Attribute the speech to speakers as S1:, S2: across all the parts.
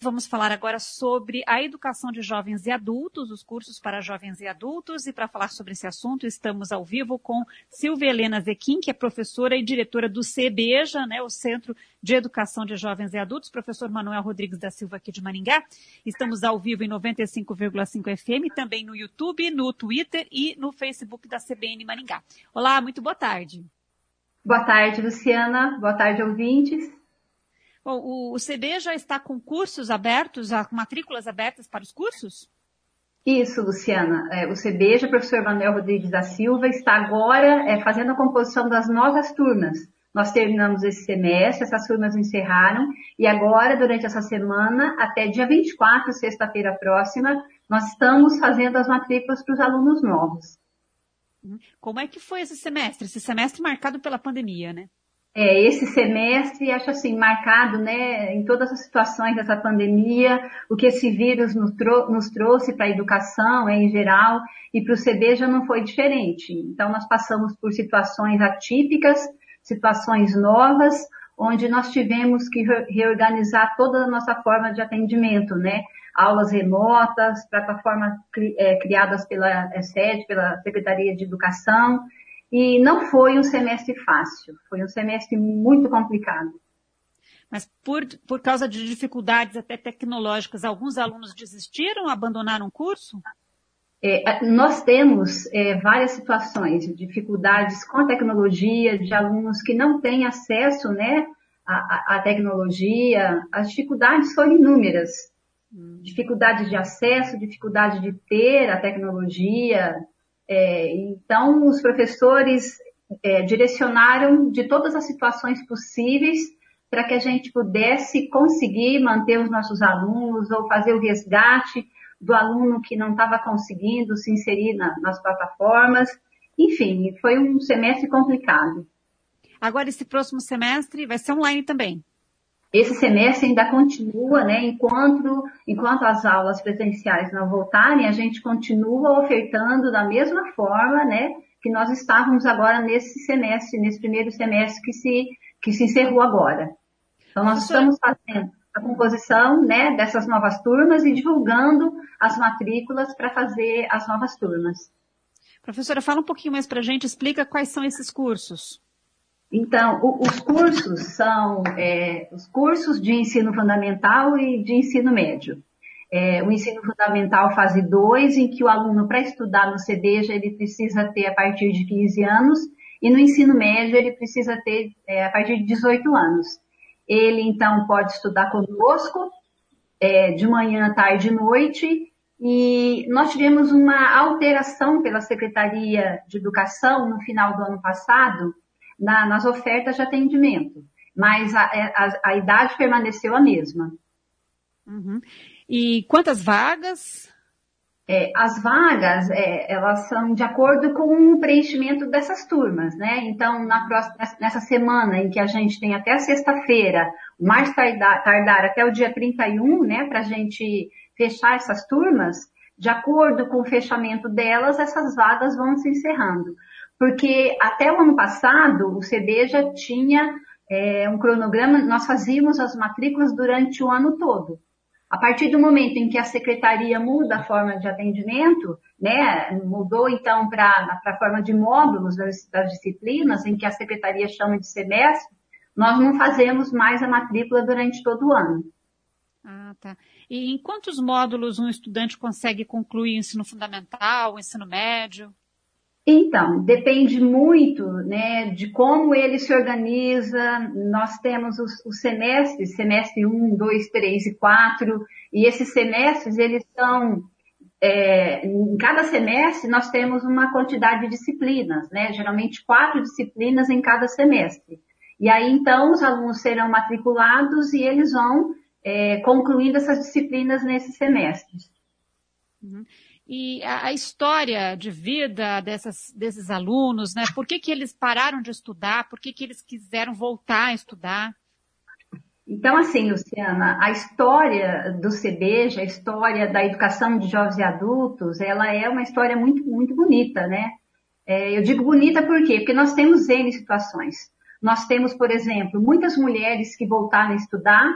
S1: Vamos falar agora sobre a educação de jovens e adultos, os cursos para jovens e adultos. E para falar sobre esse assunto, estamos ao vivo com Silvia Helena Zequim, que é professora e diretora do CEBEJA, né, o Centro de Educação de Jovens e Adultos, professor Manuel Rodrigues da Silva aqui de Maringá. Estamos ao vivo em 95,5 FM, também no YouTube, no Twitter e no Facebook da CBN Maringá. Olá, muito boa tarde.
S2: Boa tarde, Luciana. Boa tarde, ouvintes.
S1: Bom, o CB já está com cursos abertos, matrículas abertas para os cursos?
S2: Isso, Luciana. O CBEJA, professor Manuel Rodrigues da Silva, está agora fazendo a composição das novas turmas. Nós terminamos esse semestre, essas turmas encerraram, e agora, durante essa semana, até dia 24, sexta-feira próxima, nós estamos fazendo as matrículas para os alunos novos.
S1: Como é que foi esse semestre? Esse semestre marcado pela pandemia, né?
S2: Esse semestre, acho assim, marcado, né, em todas as situações dessa pandemia, o que esse vírus nos trouxe para a educação, em geral, e para o CB já não foi diferente. Então, nós passamos por situações atípicas, situações novas, onde nós tivemos que reorganizar toda a nossa forma de atendimento, né? Aulas remotas, plataformas criadas pela SED, pela Secretaria de Educação. E não foi um semestre fácil, foi um semestre muito complicado.
S1: Mas por causa de dificuldades até tecnológicas, alguns alunos desistiram, abandonaram o curso?
S2: Nós temos várias situações, dificuldades com a tecnologia, de alunos que não têm acesso, né, à tecnologia. As dificuldades foram inúmeras. Dificuldade de acesso, dificuldade de ter a tecnologia. Então, os professores direcionaram de todas as situações possíveis para que a gente pudesse conseguir manter os nossos alunos ou fazer o resgate do aluno que não estava conseguindo se inserir nas plataformas. Enfim, foi um semestre complicado.
S1: Agora, esse próximo semestre vai ser online também?
S2: Esse semestre ainda continua, né? Enquanto as aulas presenciais não voltarem, a gente continua ofertando da mesma forma, né? Que nós estávamos agora nesse semestre, nesse primeiro semestre que se encerrou agora. Então, nós estamos fazendo a composição, né, dessas novas turmas e divulgando as matrículas para fazer as novas turmas.
S1: Professora, fala um pouquinho mais para a gente, explica quais são esses cursos.
S2: Então, os cursos são os cursos de ensino fundamental e de ensino médio. O ensino fundamental fase 2, em que o aluno, para estudar no CBEJA, ele precisa ter a partir de 15 anos, e no ensino médio ele precisa ter a partir de 18 anos. Ele, então, pode estudar conosco, de manhã, tarde e noite, e nós tivemos uma alteração pela Secretaria de Educação no final do ano passado, nas ofertas de atendimento, mas a idade permaneceu a mesma.
S1: Uhum. E quantas vagas?
S2: As vagas, elas são de acordo com o preenchimento dessas turmas, né? Então, nessa semana em que a gente tem até a sexta-feira, o mais tardar até o dia 31, né, para a gente fechar essas turmas, de acordo com o fechamento delas, essas vagas vão se encerrando. Porque até o ano passado, o CBEJA tinha um cronograma, nós fazíamos as matrículas durante o ano todo. A partir do momento em que a secretaria muda a forma de atendimento, né, mudou então para a forma de módulos das disciplinas, em que a secretaria chama de semestre, nós não fazemos mais a matrícula durante todo o ano.
S1: Ah, tá. E em quantos módulos um estudante consegue concluir o ensino fundamental, o ensino médio?
S2: Então, depende muito, né, de como ele se organiza. Nós temos os semestres, semestre 1, 2, 3 e 4, e esses semestres, eles são, em cada semestre nós temos uma quantidade de disciplinas, né, geralmente 4 disciplinas em cada semestre. E aí, então, os alunos serão matriculados e eles vão concluindo essas disciplinas nesses semestres.
S1: Uhum. E a história de vida desses alunos, né? Por que eles pararam de estudar? Por que eles quiseram voltar a estudar?
S2: Então, assim, Luciana, a história do CBEJA, a história da educação de jovens e adultos, ela é uma história muito, muito bonita, né? Eu digo bonita por quê? Porque nós temos N situações. Nós temos, por exemplo, muitas mulheres que voltaram a estudar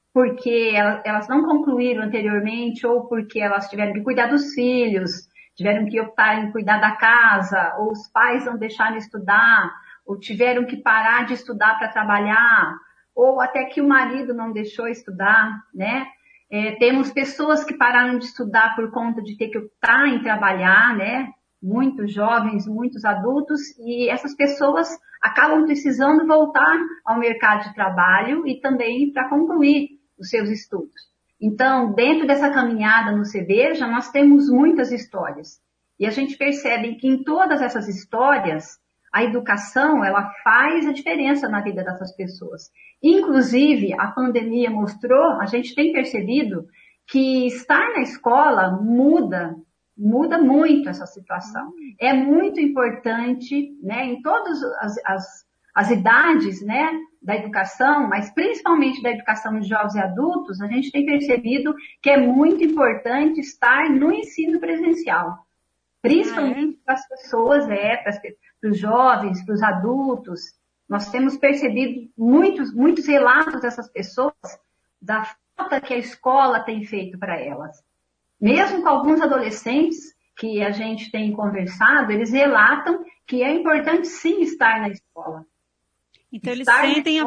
S2: porque elas não concluíram anteriormente ou porque elas tiveram que cuidar dos filhos, tiveram que optar em cuidar da casa, ou os pais não deixaram estudar, ou tiveram que parar de estudar para trabalhar, ou até que o marido não deixou estudar, né? Temos pessoas que pararam de estudar por conta de ter que optar em trabalhar, né? Muitos jovens, muitos adultos, e essas pessoas acabam precisando voltar ao mercado de trabalho e também para concluir os seus estudos. Então, dentro dessa caminhada no CBJA, nós temos muitas histórias. E a gente percebe que em todas essas histórias, a educação, ela faz a diferença na vida dessas pessoas. Inclusive, a pandemia mostrou, a gente tem percebido que estar na escola muda muito essa situação. É muito importante, né, em todas as idades, né, da educação, mas principalmente da educação de jovens e adultos, a gente tem percebido que é muito importante estar no ensino presencial. Principalmente para as pessoas, para os jovens, para os adultos. Nós temos percebido muitos relatos dessas pessoas da falta que a escola tem feito para elas. Mesmo com alguns adolescentes que a gente tem conversado, eles relatam que é importante sim estar na escola.
S1: Então eles sentem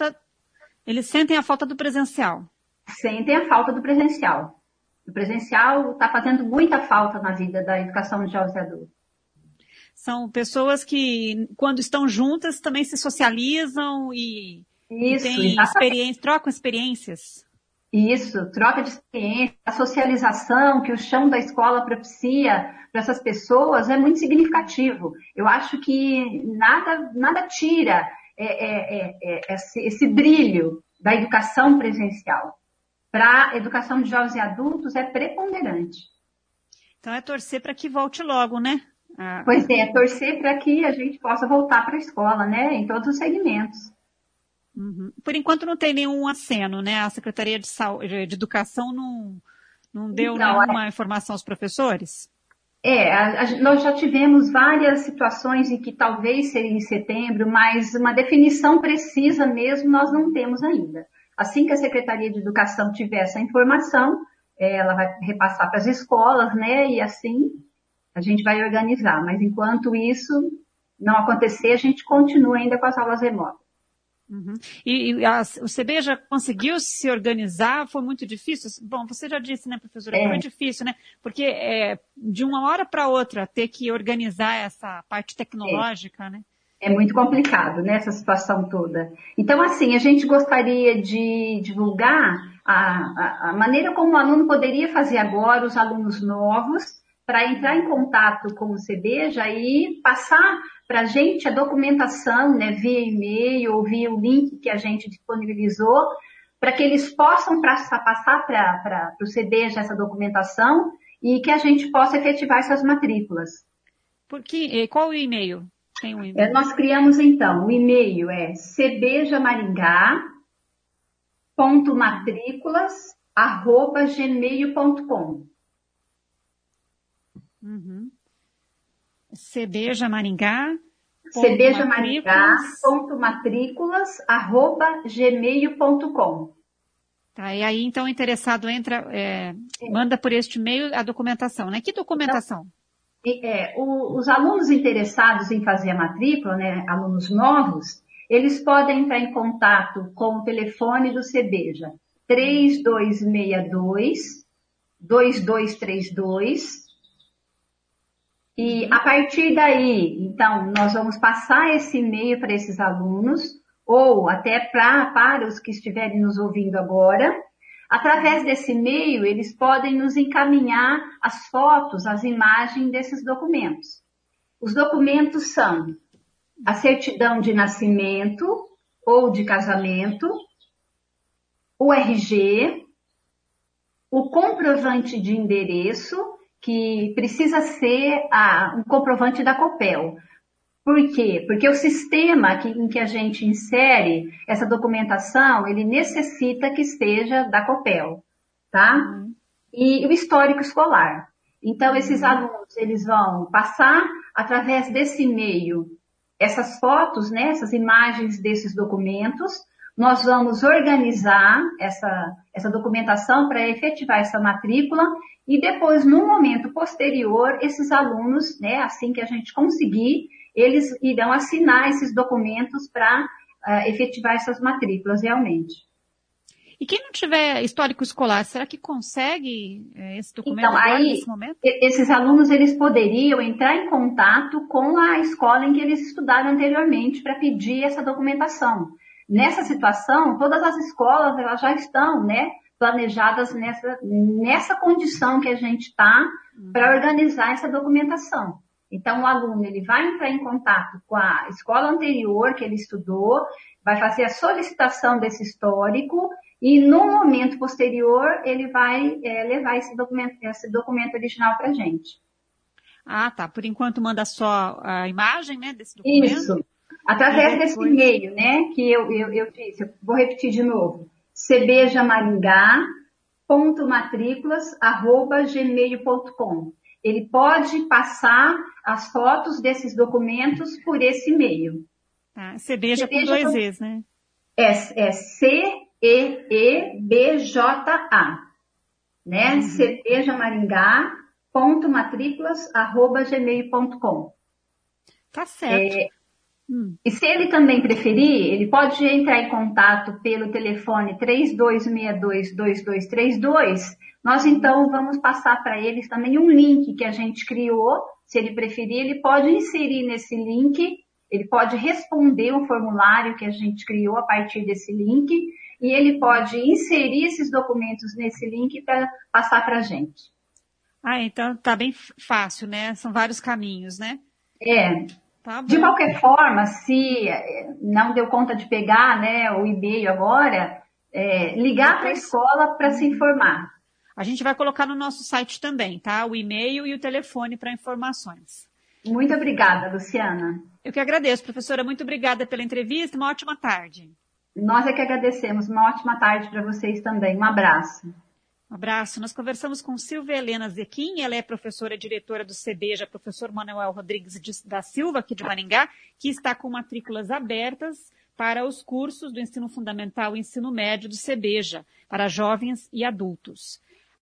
S1: a falta do presencial.
S2: Sentem a falta do presencial. O presencial está fazendo muita falta na vida da educação de jovens e adultos.
S1: São pessoas que, quando estão juntas, também se socializam e têm trocam experiências.
S2: Isso, troca de experiência, a socialização que o chão da escola propicia para essas pessoas é muito significativo. Eu acho que nada tira esse brilho da educação presencial. Para a educação de jovens e adultos é preponderante.
S1: Então é torcer para que volte logo, né?
S2: Pois é, torcer para que a gente possa voltar para a escola, né? Em todos os segmentos.
S1: Uhum. Por enquanto não tem nenhum aceno, né? A Secretaria de Educação não deu nenhuma informação aos professores?
S2: Nós já tivemos várias situações em que talvez seria em setembro, mas uma definição precisa mesmo nós não temos ainda. Assim que a Secretaria de Educação tiver essa informação, ela vai repassar para as escolas, né? E assim a gente vai organizar. Mas enquanto isso não acontecer, a gente continua ainda com as aulas remotas.
S1: Uhum. O CBJA conseguiu se organizar? Foi muito difícil? Bom, você já disse, né, professora, que foi difícil, né? Porque de uma hora para outra ter que organizar essa parte tecnológica, né?
S2: É muito complicado, né, essa situação toda. Então, assim, a gente gostaria de divulgar a maneira como o aluno poderia fazer agora, os alunos novos, para entrar em contato com o CBJA e passar para a gente a documentação, né, via e-mail ou via o link que a gente disponibilizou, para que eles possam passar para o CBJA essa documentação e que a gente possa efetivar essas matrículas.
S1: Qual o e-mail? Tem um e-mail.
S2: Nós criamos, então, o e-mail é cbjamaringá.matriculas@gmail.com.
S1: Uhum.
S2: cbjamaringá.matriculas@gmail.com.
S1: Tá, e aí, então, o interessado manda por este e-mail a documentação, né? Que documentação?
S2: Os alunos interessados em fazer a matrícula, né, alunos novos, eles podem entrar em contato com o telefone do CBJA, 3262-2232, e a partir daí, então, nós vamos passar esse e-mail para esses alunos, ou até para os que estiverem nos ouvindo agora. Através desse e-mail, eles podem nos encaminhar as fotos, as imagens desses documentos. Os documentos são a certidão de nascimento ou de casamento, o RG, o comprovante de endereço, que precisa ser um comprovante da Copel. Por quê? Porque o sistema em que a gente insere essa documentação, ele necessita que esteja da Copel, tá? E o histórico escolar. Então, esses alunos, eles vão passar, através desse e-mail, essas fotos, né, essas imagens desses documentos, nós vamos organizar essa documentação para efetivar essa matrícula e depois, no momento posterior, esses alunos, né, assim que a gente conseguir, eles irão assinar esses documentos para efetivar essas matrículas realmente.
S1: E quem não tiver histórico escolar, será que consegue esse documento
S2: Então,
S1: agora,
S2: aí,
S1: nesse momento?
S2: esses alunos, eles poderiam entrar em contato com a escola em que eles estudaram anteriormente para pedir essa documentação. Nessa situação, todas as escolas, elas já estão, né, planejadas nessa condição que a gente está para organizar essa documentação. Então, o aluno, ele vai entrar em contato com a escola anterior que ele estudou, vai fazer a solicitação desse histórico e, no momento posterior, ele vai levar esse documento original para a gente.
S1: Ah, tá. Por enquanto, manda só a imagem, né, desse documento.
S2: Isso. Através desse e-mail, né, que eu disse, eu vou repetir de novo. cbjamaringá.matriculas@gmail.com. Ele pode passar as fotos desses documentos por esse e-mail.
S1: Tá. Cebeja com 2 Es, né?
S2: É CEEBJA, né? cbjamaringá.matriculas@gmail.com.
S1: Tá certo.
S2: E se ele também preferir, ele pode entrar em contato pelo telefone 3262-2232. Nós, então, vamos passar para eles também um link que a gente criou. Se ele preferir, ele pode inserir nesse link, ele pode responder o formulário que a gente criou a partir desse link e ele pode inserir esses documentos nesse link para passar para a gente.
S1: Ah, então tá bem fácil, né? São vários caminhos, né? Tá bom.
S2: De qualquer forma, se não deu conta de pegar, né, o e-mail agora, ligar para a escola para se informar.
S1: A gente vai colocar no nosso site também, tá? O e-mail e o telefone para informações.
S2: Muito obrigada, Luciana.
S1: Eu que agradeço, professora. Muito obrigada pela entrevista. Uma ótima tarde.
S2: Nós é que agradecemos. Uma ótima tarde para vocês também. Um abraço.
S1: Um abraço. Nós conversamos com Silvia Helena Zequim, ela é professora e diretora do CBJA, professor Manuel Rodrigues da Silva, aqui de Maringá, que está com matrículas abertas para os cursos do ensino fundamental e ensino médio do CBJA, para jovens e adultos.